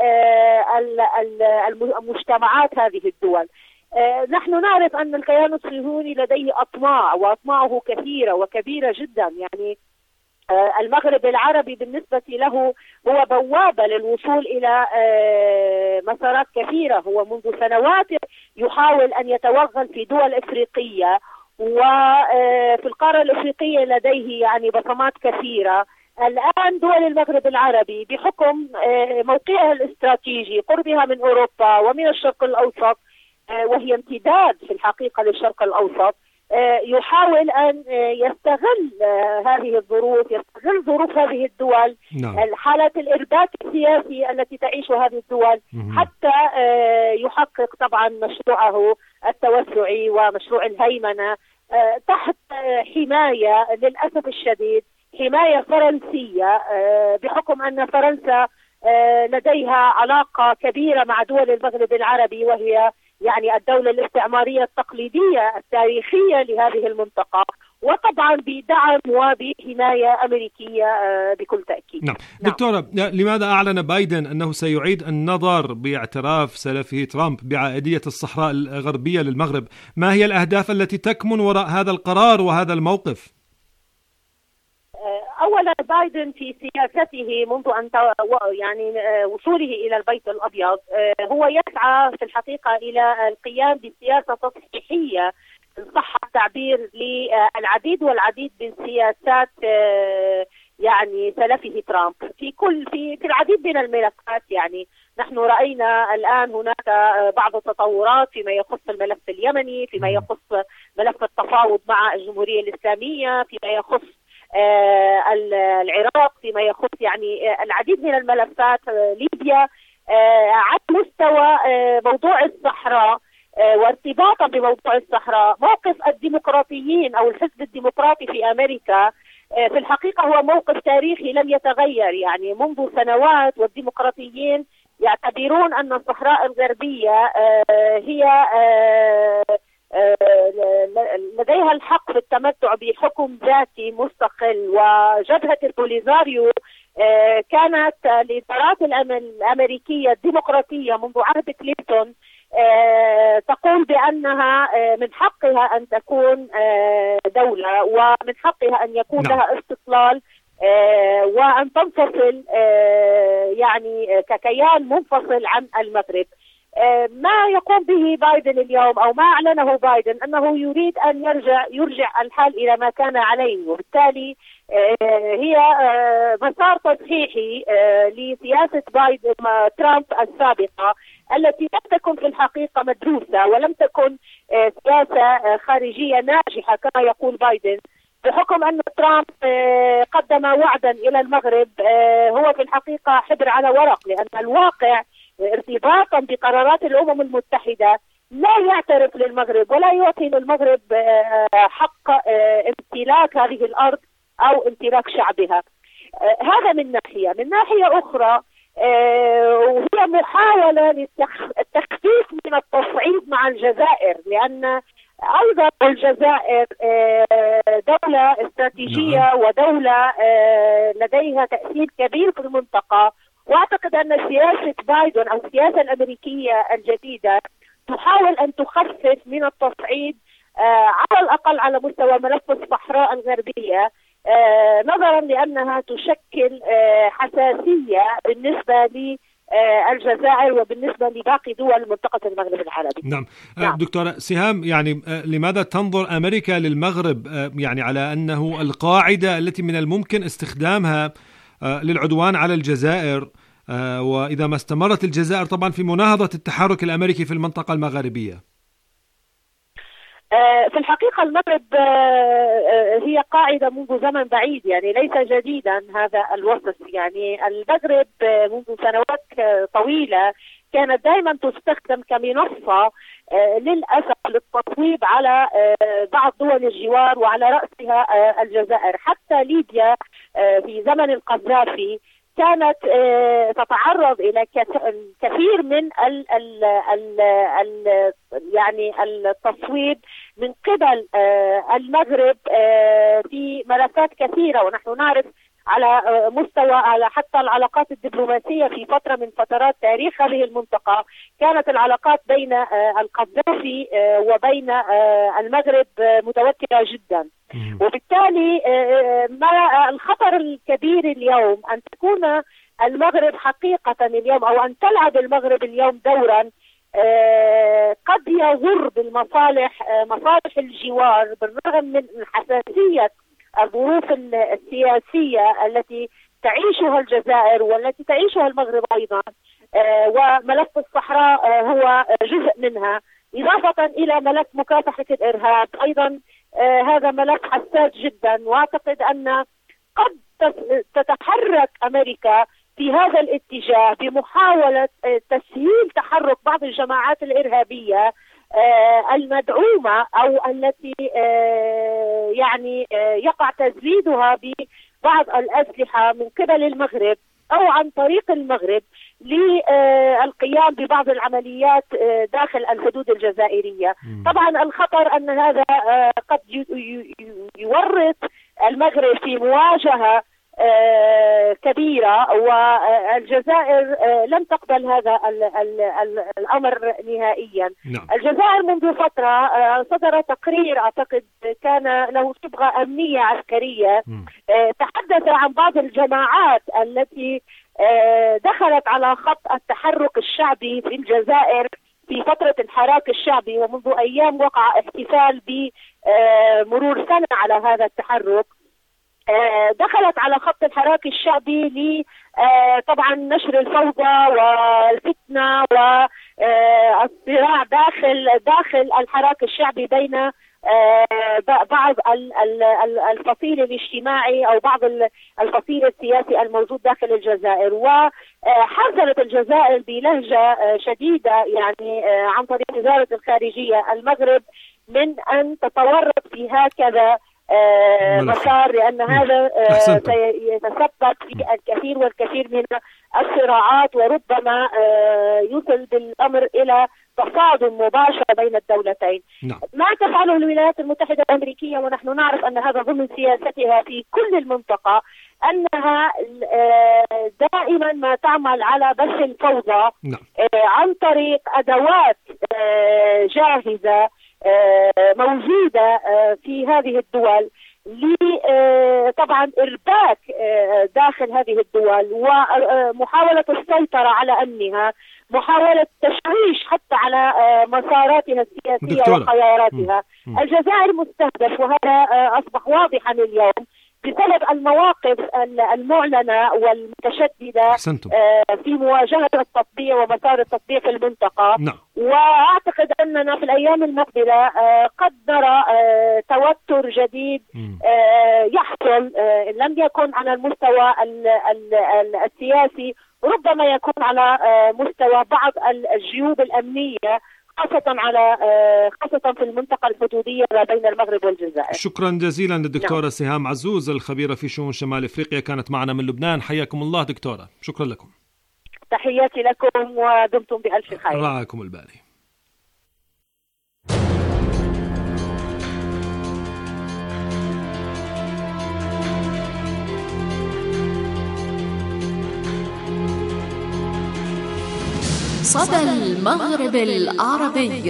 المجتمعات هذه الدول. نحن نعرف أن الكيان الصهيوني لديه أطماع، وأطماعه كثيرة وكبيرة جدا. يعني المغرب العربي بالنسبة له هو بوابة للوصول إلى مسارات كثيرة. هو منذ سنوات يحاول أن يتوغل في دول إفريقية، وفي القارة الإفريقية لديه يعني بصمات كثيرة. الآن دول المغرب العربي بحكم موقعها الاستراتيجي، قربها من أوروبا ومن الشرق الأوسط، وهي امتداد في الحقيقة للشرق الأوسط، يحاول أن يستغل هذه الظروف، يستغل ظروف هذه الدول، حالة الإرباك السياسي التي تعيشها هذه الدول، حتى يحقق طبعا مشروعه التوسعي ومشروع الهيمنة تحت حماية للأسف الشديد، حماية فرنسية، بحكم أن فرنسا لديها علاقة كبيرة مع دول المغرب العربي، وهي يعني الدولة الاستعمارية التقليدية التاريخية لهذه المنطقة، وطبعا بدعم وبحماية أمريكية بكل تأكيد. نعم. دكتورة، لماذا أعلن بايدن أنه سيعيد النظر باعتراف سلفه ترامب بعائدية الصحراء الغربية للمغرب؟ ما هي الأهداف التي تكمن وراء هذا القرار وهذا الموقف؟ أولا بايدن في سياسته منذ أن يعني وصوله إلى البيت الأبيض هو يسعى في الحقيقة إلى القيام بسياسة تصحيحية إن صح التعبير للعديد والعديد من سياسات يعني سلفه ترامب في العديد من الملفات. يعني نحن رأينا الآن هناك بعض التطورات فيما يخص الملف اليمني، فيما يخص ملف التفاوض مع الجمهورية الإسلامية، فيما يخص العراق، فيما يخص يعني العديد من الملفات، ليبيا، على مستوى موضوع الصحراء وارتباطا بموضوع الصحراء. موقف الديمقراطيين أو الحزب الديمقراطي في أمريكا في الحقيقة هو موقف تاريخي لم يتغير يعني منذ سنوات، والديمقراطيين يعتبرون أن الصحراء الغربية هي لديها الحق في التمتع بحكم ذاتي مستقل. وجبهة البوليزاريو كانت الإدارات الأمريكية الديمقراطية منذ عهد كلينتون تقول بأنها من حقها أن تكون دولة، ومن حقها أن يكون لها استقلال، وأن تنفصل يعني ككيان منفصل عن المغرب. ما يقوم به بايدن اليوم أو ما أعلنه بايدن أنه يريد أن يرجع الحال إلى ما كان عليه، وبالتالي هي مسار تصحيحي لسياسة بايدن ترامب السابقة التي لم تكن في الحقيقة مدروسة، ولم تكن سياسة خارجية ناجحة كما يقول بايدن، بحكم أن ترامب قدم وعدا إلى المغرب هو في الحقيقة حبر على ورق، لأن الواقع ارتباطا بقرارات الأمم المتحدة لا يعترف للمغرب ولا يعطي للمغرب حق امتلاك هذه الأرض أو امتلاك شعبها. هذا من ناحية. من ناحية أخرى وهي محاولة للتخفيف من التصعيد مع الجزائر، لأن أيضا الجزائر دولة استراتيجية ودولة لديها تأثير كبير في المنطقة. وأعتقد أن سياسة بايدن أو السياسة الأمريكية الجديدة تحاول أن تخفف من التصعيد على الأقل على مستوى ملف الصحراء الغربية، نظرا لأنها تشكل حساسية بالنسبة للجزائر وبالنسبة لباقي دول منطقة المغرب العربي. نعم. دكتورة سهام، يعني لماذا تنظر أمريكا للمغرب يعني على أنه القاعدة التي من الممكن استخدامها للعدوان على الجزائر، وإذا ما استمرت الجزائر طبعا في مناهضة التحرك الأمريكي في المنطقة المغاربية؟ في الحقيقة المغرب هي قاعدة منذ زمن بعيد، يعني ليس جديدا هذا الوصف. يعني المغرب منذ سنوات طويلة كانت دائما تستخدم كمنصة للأسف للتصويب على بعض دول الجوار وعلى رأسها الجزائر. حتى ليبيا في زمن القذافي كانت تتعرض إلى كثير من يعني التصويب من قبل المغرب في ملفات كثيرة. ونحن نعرف على مستوى حتى العلاقات الدبلوماسية في فترة من فترات تاريخ هذه المنطقة كانت العلاقات بين القذافي وبين المغرب متوترة جدا. وبالتالي ما الخطر الكبير اليوم أن تكون المغرب حقيقة اليوم، أو أن تلعب المغرب اليوم دورا قد يضر بالمصالح، مصالح الجوار، بالرغم من حساسية الظروف السياسية التي تعيشها الجزائر والتي تعيشها المغرب أيضا، وملف الصحراء هو جزء منها، إضافة إلى ملف مكافحة الإرهاب أيضا. هذا ملف حساس جدا، واعتقد أن قد تتحرك أمريكا في هذا الاتجاه بمحاولة تسهيل تحرك بعض الجماعات الإرهابية المدعومة أو التي يعني يقع تزويدها ببعض الأسلحة من قبل المغرب أو عن طريق المغرب للقيام ببعض العمليات داخل الحدود الجزائرية. طبعا الخطر أن هذا قد يورط المغرب في مواجهة كبيرة، والجزائر لم تقبل هذا الأمر نهائيا. الجزائر منذ فترة صدر تقرير أعتقد كان له صبغة أمنية عسكرية، تحدث عن بعض الجماعات التي دخلت على خط التحرك الشعبي في الجزائر في فترة الحراك الشعبي، ومنذ أيام وقع احتفال بمرور سنة على هذا التحرك. دخلت على خط الحراك الشعبي ل طبعا نشر الفوضى والفتنة والصراع داخل الحراك الشعبي بين بعض الفصيل الاجتماعي أو بعض الفصيل السياسي الموجود داخل الجزائر. وحذرت الجزائر بلهجة شديدة يعني عن طريق وزارة الخارجية المغرب من أن تتورط في هكذا مسار، لأن هذا سيتسبب في الكثير والكثير من الصراعات، وربما يوصل بالأمر إلى تصادم مباشر بين الدولتين. ما تفعله الولايات المتحدة الأمريكية، ونحن نعرف أن هذا ضمن سياستها في كل المنطقة، أنها دائما ما تعمل على بث الفوضى عن طريق أدوات جاهزة موجودة في هذه الدول طبعا إرباك داخل هذه الدول ومحاولة السيطرة على أمنها، محاولة تشويش حتى على مساراتها السياسية وخياراتها. الجزائر مستهدف، وهذا أصبح واضحا اليوم بسبب المواقف المعلنة والمتشددة في مواجهة التطبيع ومسار التطبيع في المنطقة. وأعتقد أننا في الأيام المقبلة قد نرى توتر جديد يحصل، لم يكن على المستوى السياسي، ربما يكون على مستوى بعض الجيوب الأمنية، خاصة في المنطقة الحدودية ما بين المغرب والجزائر. شكرا جزيلا للدكتورة سهام عزوز الخبيرة في شؤون شمال أفريقيا، كانت معنا من لبنان. حياكم الله دكتورة، شكرا لكم. تحياتي لكم ودمتم بألف خير. رعاكم الباري. صدى المغرب العربي،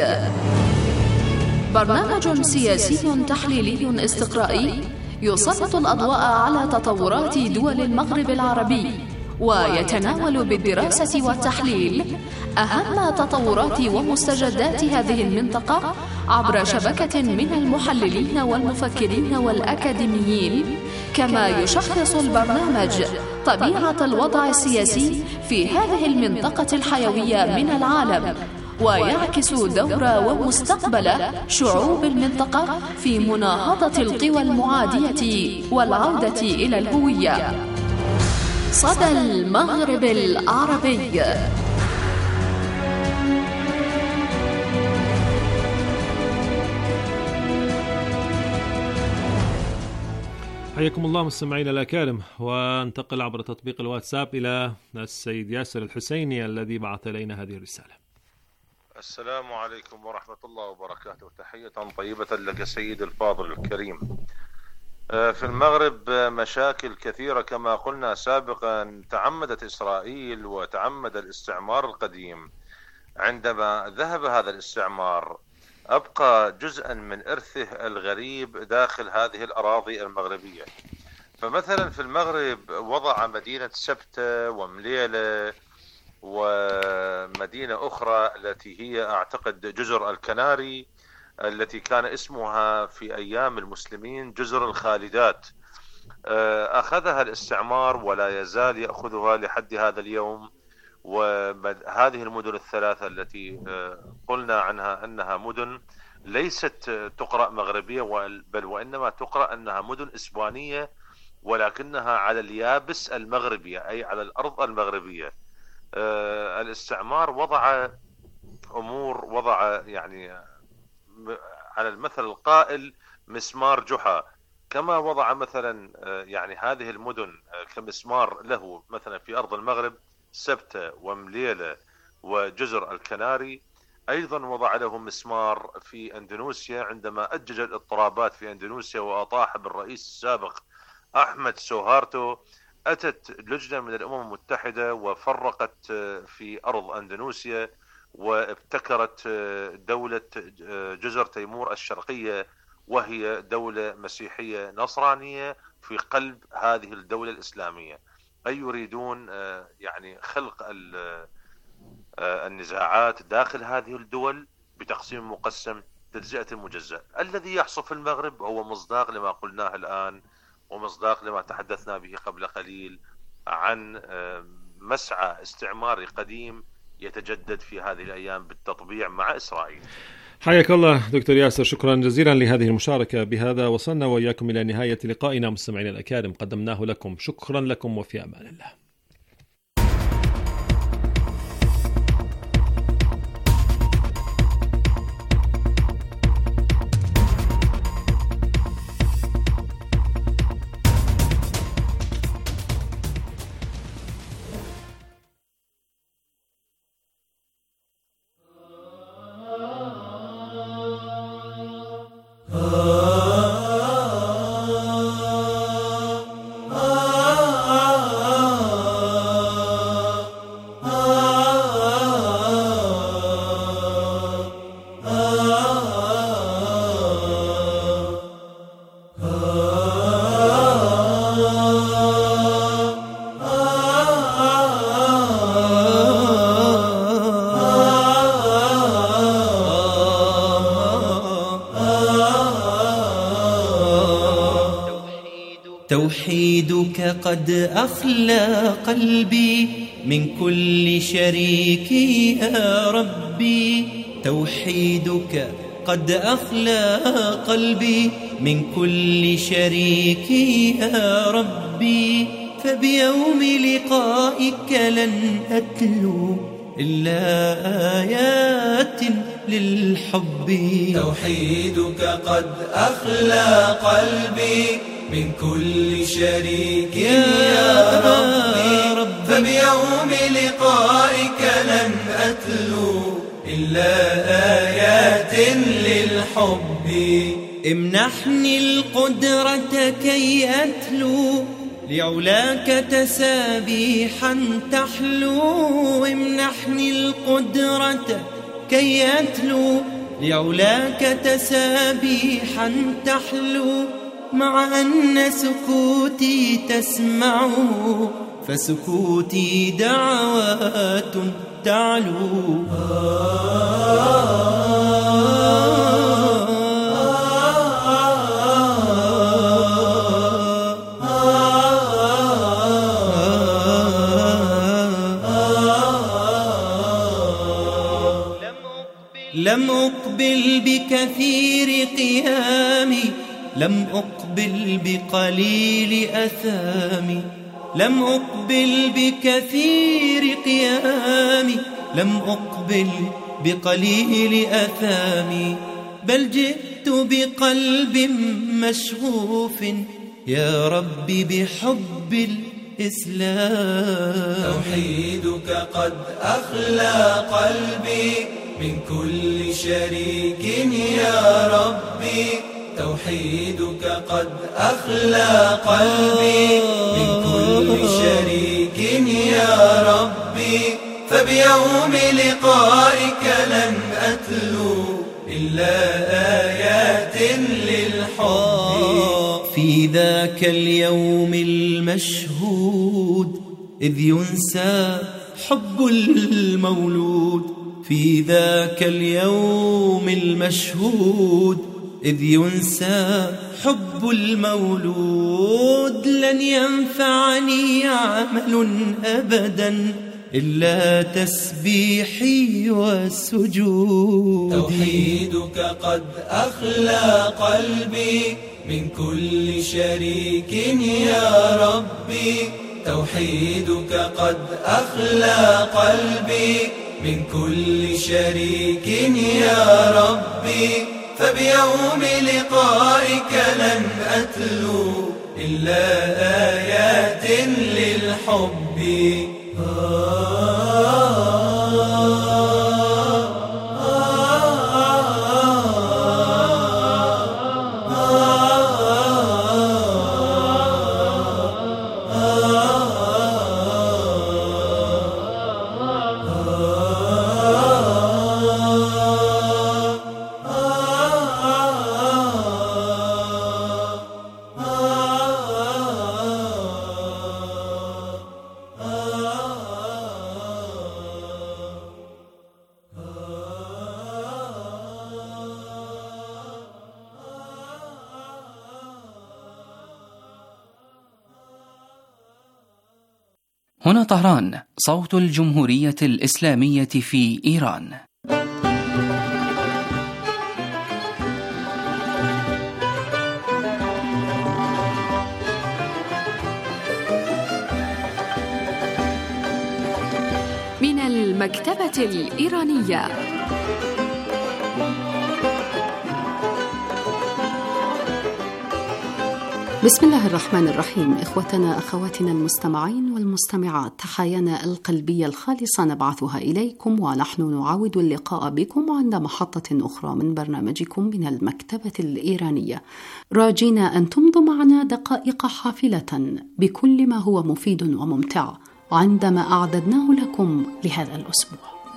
برنامج سياسي تحليلي استقرائي يسلط الأضواء على تطورات دول المغرب العربي، ويتناول بالدراسة والتحليل أهم تطورات ومستجدات هذه المنطقة عبر شبكة من المحللين والمفكرين والأكاديميين. كما يشخص البرنامج طبيعة الوضع السياسي في هذه المنطقة الحيوية من العالم، ويعكس دور ومستقبل شعوب المنطقة في مناهضة القوى المعادية والعودة إلى الهوية. صدى المغرب العربي. حياكم الله مستمعينا الأكارم، وانتقل عبر تطبيق الواتساب إلى السيد ياسر الحسيني الذي بعث إلينا هذه الرسالة. السلام عليكم ورحمة الله وبركاته. تحية طيبة لك سيد الفاضل الكريم. في المغرب مشاكل كثيرة كما قلنا سابقا. تعمدت إسرائيل وتعمد الاستعمار القديم. عندما ذهب هذا الاستعمار أبقى جزءا من إرثه الغريب داخل هذه الأراضي المغربية. فمثلا في المغرب وضع مدينة سبتة ومليلة ومدينة أخرى التي هي أعتقد جزر الكناري، التي كان اسمها في أيام المسلمين جزر الخالدات. أخذها الاستعمار ولا يزال يأخذها لحد هذا اليوم. وهذه المدن الثلاثة التي قلنا عنها أنها مدن ليست تقرأ مغربية، بل وإنما تقرأ أنها مدن إسبانية، ولكنها على اليابس المغربية، أي على الأرض المغربية. الاستعمار وضع أمور، وضع يعني على المثل القائل مسمار جحا، كما وضع مثلا يعني هذه المدن كمسمار له مثلا في أرض المغرب سبتة ومليلة وجزر الكناري. أيضا وضع لهم مسمار في أندونيسيا عندما أجج الاضطرابات في أندونيسيا وأطاح بالرئيس السابق أحمد سوهارتو. أتت لجنة من الأمم المتحدة وفرقت في أرض أندونيسيا وابتكرت دولة جزر تيمور الشرقية، وهي دولة مسيحية نصرانية في قلب هذه الدولة الإسلامية. أي يريدون يعني خلق النزاعات داخل هذه الدول بتقسيم مقسم، تجزئة المجزأ. الذي يحصل في المغرب هو مصداق لما قلناه الآن، ومصداق لما تحدثنا به قبل قليل عن مسعى استعماري قديم يتجدد في هذه الأيام بالتطبيع مع إسرائيل. حياك الله دكتور ياسر، شكرا جزيلا لهذه المشاركة. بهذا وصلنا وإياكم إلى نهاية لقائنا مستمعينا الأكارم، قدمناه لكم. شكرا لكم وفي أمان الله. توحيدك قد أخلى قلبي من كل شريك يا ربي. توحيدك قد أخلى قلبي من كل شريك يا ربي. فبيوم لقائك لن أتلو إلا آيات للحب. توحيدك قد أخلى قلبي من كل شريك يا ربي. فبيوم لقائك لن أتلو إلا آيات للحب. امنحني القدرة كي أتلو لعلاك تسابيحا تحلو. امنحني القدرة كي أتلو لعلاك تسابيحا تحلو. مع أن سكوتي تسمعه فسكوتي دعوات تعلو. لم لم أقبل بكثير قيامي، لم أقبل بقليل أثامي، لم أقبل بكثير قيامي، لم أقبل بقليل أثامي، بل جئت بقلب مشغوف يا رب بحب الإسلام. توحيدك قد أخلى قلبي من كل شريك يا ربي، توحيدك قد أخلى قلبي من كل شريك يا ربي، فبيوم لقائك لن أتلو إلا آيات للحب. في ذاك اليوم المشهود إذ ينسى حب المولود، في ذاك اليوم المشهود إذ ينسى حب المولود، لن ينفعني عمل أبدا إلا تسبيحي وسجودي. توحيدك قد أخلى قلبي من كل شريك يا ربي، توحيدك قد أخلى قلبي من كل شريك يا ربي، فبيوم لقائك لن أتلو إلا آيات للحب. هنا طهران، صوت الجمهورية الإسلامية في إيران. من المكتبة الإيرانية. بسم الله الرحمن الرحيم. إخوتنا أخواتنا المستمعين والمستمعات، تحايانا القلبية الخالصة نبعثها إليكم، ونحن نعاود اللقاء بكم عند محطة أخرى من برنامجكم من المكتبة الإيرانية، راجينا أن تمضوا معنا دقائق حافلة بكل ما هو مفيد وممتع عندما أعددناه لكم لهذا الأسبوع.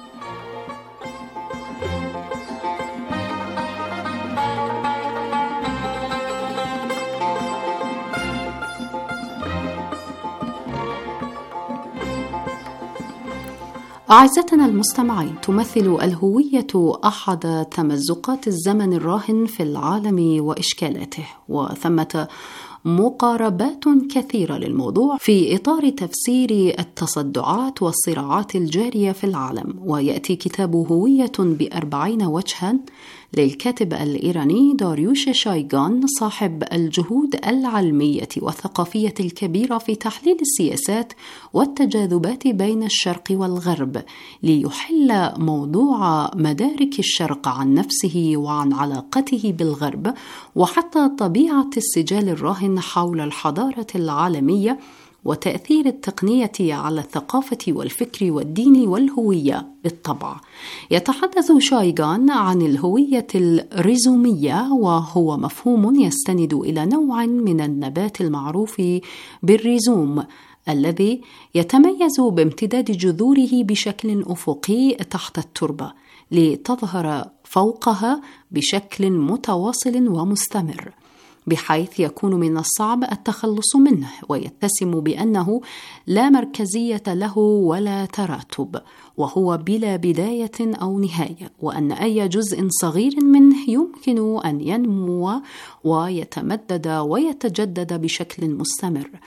أعزتنا المستمعين، تمثل الهوية أحد تمزقات الزمن الراهن في العالم وإشكالاته، وثمة مقاربات كثيرة للموضوع في إطار تفسير التصدعات والصراعات الجارية في العالم. ويأتي كتاب هوية ب40 وجها للكاتب الإيراني داريوش شايغان، صاحب الجهود العلمية والثقافية الكبيرة في تحليل السياسات والتجاذبات بين الشرق والغرب، ليحل موضوع مدارك الشرق عن نفسه وعن علاقته بالغرب، وحتى طبيعة السجال الراهن حول الحضارة العالمية وتأثير التقنية على الثقافة والفكر والدين والهوية بالطبع. يتحدث شايغان عن الهوية الريزومية، وهو مفهوم يستند إلى نوع من النبات المعروف بالريزوم الذي يتميز بامتداد جذوره بشكل أفقي تحت التربة لتظهر فوقها بشكل متواصل ومستمر، بحيث يكون من الصعب التخلص منه، ويتسم بأنه لا مركزية له ولا تراتب، وهو بلا بداية أو نهاية، وأن أي جزء صغير منه يمكن أن ينمو ويتمدد ويتجدد بشكل مستمر.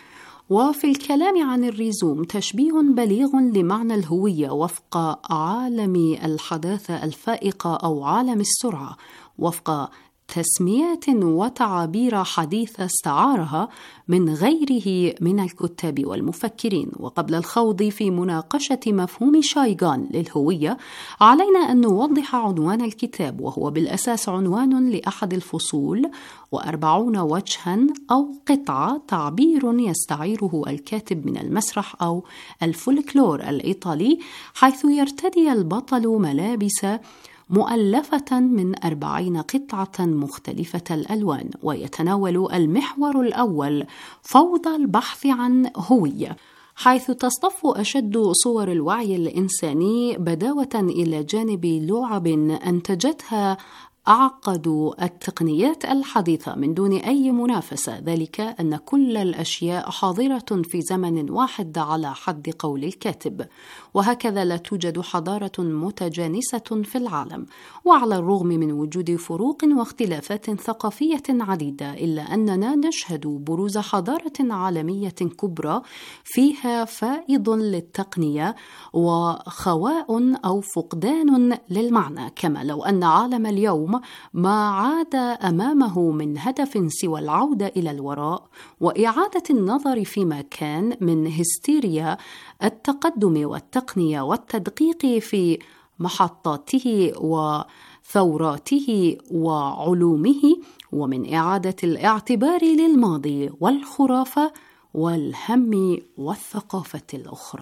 وفي الكلام عن الريزوم تشبيه بليغ لمعنى الهوية وفق عالم الحداثة الفائقة أو عالم السرعة، وفق تسميات وتعابير حديثة استعارها من غيره من الكتاب والمفكرين. وقبل الخوض في مناقشة مفهوم شايغان للهوية، علينا أن نوضح عنوان الكتاب، وهو بالأساس عنوان لأحد الفصول، و40 وجها أو قطعة تعبير يستعيره الكاتب من المسرح أو الفولكلور الإيطالي، حيث يرتدي البطل ملابس مؤلفة من 40 قطعة مختلفة الألوان. ويتناول المحور الأول فوضى البحث عن هوية، حيث تصطف أشد صور الوعي الإنساني بداوة إلى جانب لعب أنتجتها أعقد التقنيات الحديثة من دون أي منافسة، ذلك أن كل الأشياء حاضرة في زمن واحد على حد قول الكاتب، وهكذا لا توجد حضارة متجانسة في العالم. وعلى الرغم من وجود فروق واختلافات ثقافية عديدة، إلا أننا نشهد بروز حضارة عالمية كبرى فيها فائض للتقنية وخواء أو فقدان للمعنى، كما لو أن عالم اليوم ما عاد أمامه من هدف سوى العودة إلى الوراء وإعادة النظر فيما كان من هستيريا التقدم والتقنية والتدقيق في محطاته وثوراته وعلومه، ومن إعادة الاعتبار للماضي والخرافة والهم والثقافة الأخرى.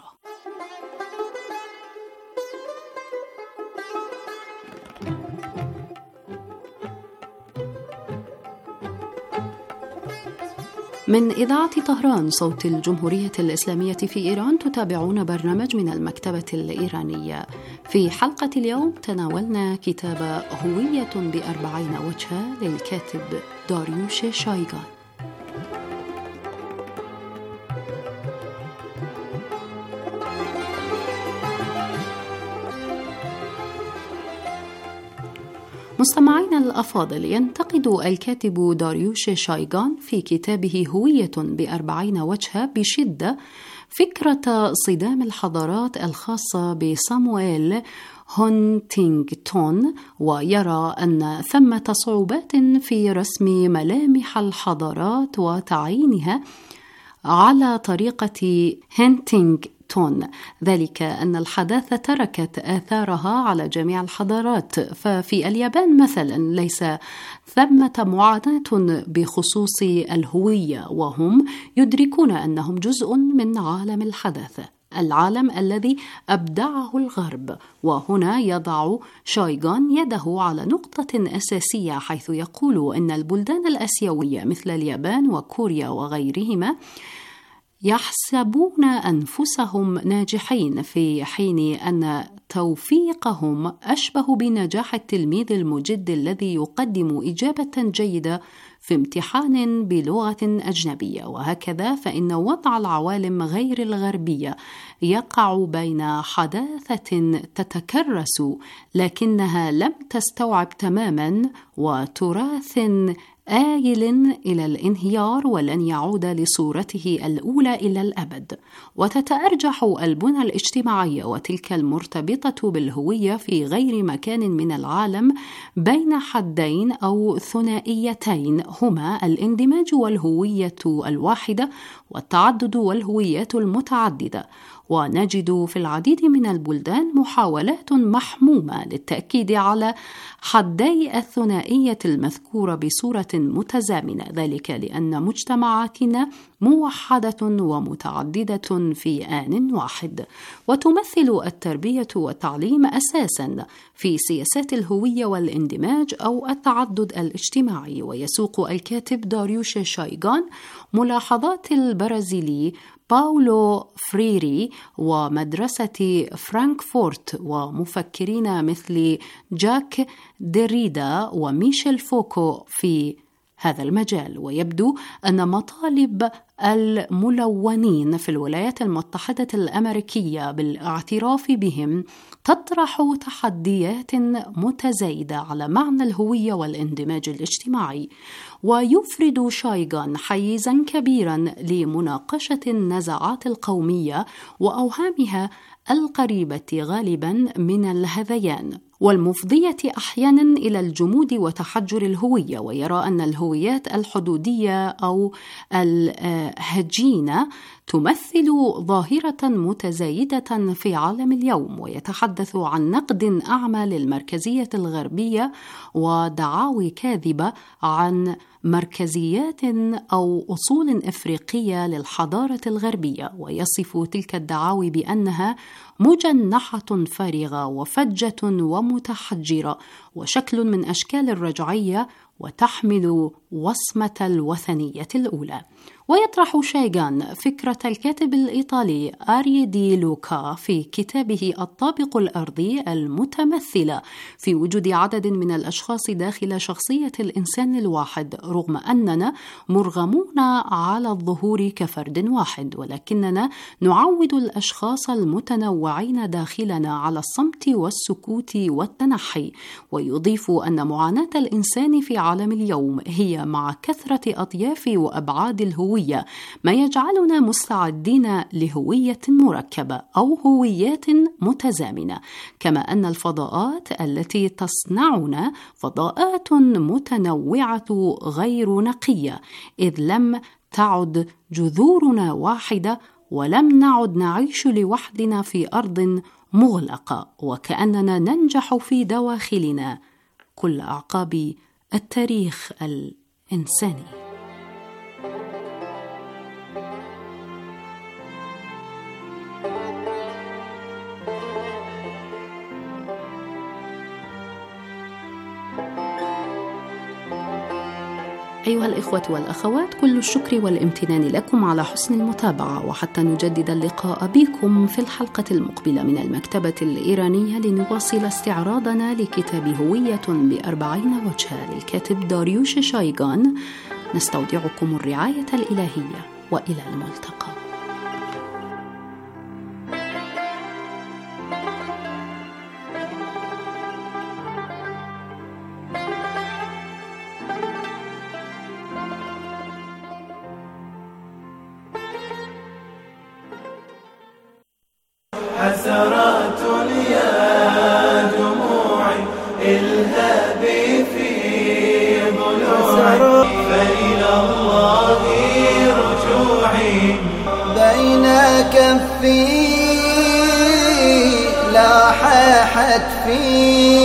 من إذاعة طهران صوت الجمهورية الإسلامية في إيران تتابعون برنامج من المكتبة الإيرانية. في حلقة اليوم تناولنا كتاب هوية ب40 وجها للكاتب داريوش شايغان. مستمعينا الأفاضل، ينتقد الكاتب داريوش شايغان في كتابه هوية ب40 وجها بشدة فكرة صدام الحضارات الخاصة بصامويل هونتينغتون، ويرى أن ثمة صعوبات في رسم ملامح الحضارات وتعيينها على طريقة هنتينغتون، ذلك أن الحداثة تركت آثارها على جميع الحضارات. ففي اليابان مثلا ليس ثمة معاناة بخصوص الهوية، وهم يدركون أنهم جزء من عالم الحداثة، العالم الذي أبدعه الغرب. وهنا يضع شايغان يده على نقطة أساسية، حيث يقول أن البلدان الآسيوية مثل اليابان وكوريا وغيرهما يحسبون أنفسهم ناجحين، في حين أن توفيقهم أشبه بنجاح التلميذ المجد الذي يقدم إجابة جيدة في امتحان بلغة أجنبية. وهكذا فإن وضع العوالم غير الغربية يقع بين حداثة تتكرس لكنها لم تستوعب تماما، وتراث آيل إلى الانهيار ولن يعود لصورته الأولى إلى الأبد. وتتأرجح البنى الاجتماعية وتلك المرتبطة بالهوية في غير مكان من العالم بين حدين أو ثنائيتين، هما الاندماج والهوية الواحدة والتعدد والهويات المتعددة. ونجد في العديد من البلدان محاولات محمومة للتأكيد على حدي الثنائية المذكورة بصورة متزامنة، ذلك لأن مجتمعاتنا موحدة ومتعددة في آن واحد. وتمثل التربية والتعليم أساساً في سياسات الهوية والاندماج أو التعدد الاجتماعي. ويسوق الكاتب داريوش شايغان ملاحظات البرازيلي باولو فريري ومدرسة فرانكفورت ومفكرين مثل جاك ديريدا وميشيل فوكو في هذا المجال. ويبدو أن مطالب الملونين في الولايات المتحدة الأمريكية بالاعتراف بهم تطرح تحديات متزايدة على معنى الهوية والاندماج الاجتماعي، ويفرد شايغان حيزاً كبيراً لمناقشة النزاعات القومية وأوهامها القريبة غالباً من الهذيان، والمفضية أحياناً إلى الجمود وتحجر الهوية. ويرى أن الهويات الحدودية أو الهجينة تمثل ظاهرة متزايدة في عالم اليوم، ويتحدث عن نقد أعمى للمركزية الغربية ودعاوي كاذبة عن مركزيات أو أصول إفريقية للحضارة الغربية، ويصف تلك الدعاوي بأنها مجنحة فارغة وفجة ومتحجرة وشكل من أشكال الرجعية وتحمل وصمة الوثنية الأولى. ويطرح شايغان فكرة الكاتب الإيطالي آري دي لوكا في كتابه الطابق الأرضي المتمثلة في وجود عدد من الأشخاص داخل شخصية الإنسان الواحد، رغم أننا مرغمون على الظهور كفرد واحد، ولكننا نعود الأشخاص المتنوعين داخلنا على الصمت والسكوت والتنحي. ويضيف أن معاناة الإنسان في عالم اليوم هي مع كثرة أطياف وأبعاد الهوية ما يجعلنا مستعدين لهوية مركبة أو هويات متزامنة، كما أن الفضاءات التي تصنعنا فضاءات متنوعة غير نقية، إذ لم تعد جذورنا واحدة ولم نعد نعيش لوحدنا في أرض مغلقة، وكأننا ننجح في دواخلنا كل أعقاب التاريخ الإنساني. أيها الإخوة والأخوات، كل الشكر والامتنان لكم على حسن المتابعة، وحتى نجدد اللقاء بكم في الحلقة المقبلة من المكتبة الإيرانية لنواصل استعراضنا لكتاب هوية ب40 وجها للكاتب داريوش شايغان، نستودعكم الرعاية الإلهية وإلى الملتقى. حسرات يا دموعي الهابي في ضلوعي، فإلى الله رجوعي. بين كفي لاحت في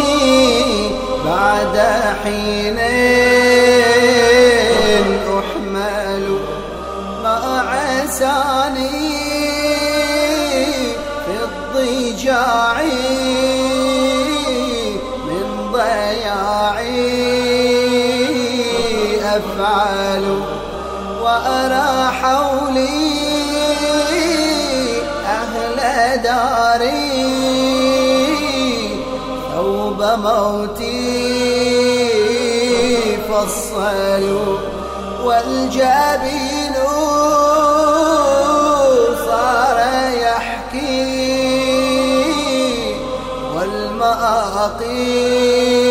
بعد حين أحمل ما عساني ضجاعي من ضياعي أفعل، وأرى حولي أهل داري ثوب موتي فصلوا، والجبين صار يحكي والمآقي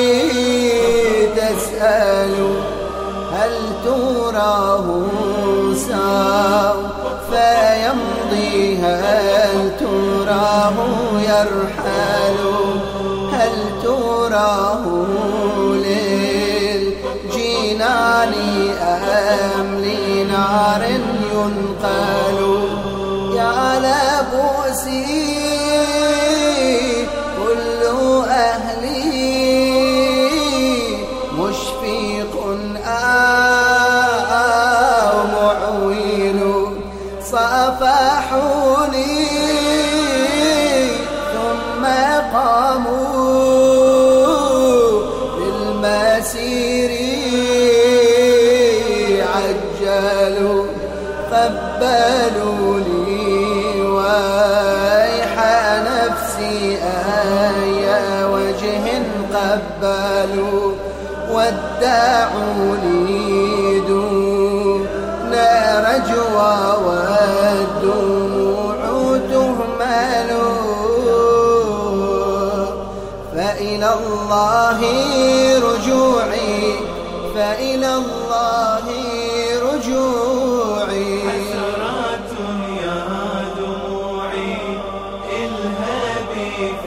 تسأل، هل تراه سوف يمضي، هل تراه يرحل، هل تراه للجنان أم لنار ينقل. يا لبوسي صافحوني ثم قاموا بالمسير عجلوا، قبلوني ويح نفسي أي وجه قبلوا، ودعوني دون رجوى والدموع تهمل فإلى الله رجوعي فإلى الله رجوعي حسرات يا دموعي اذهبي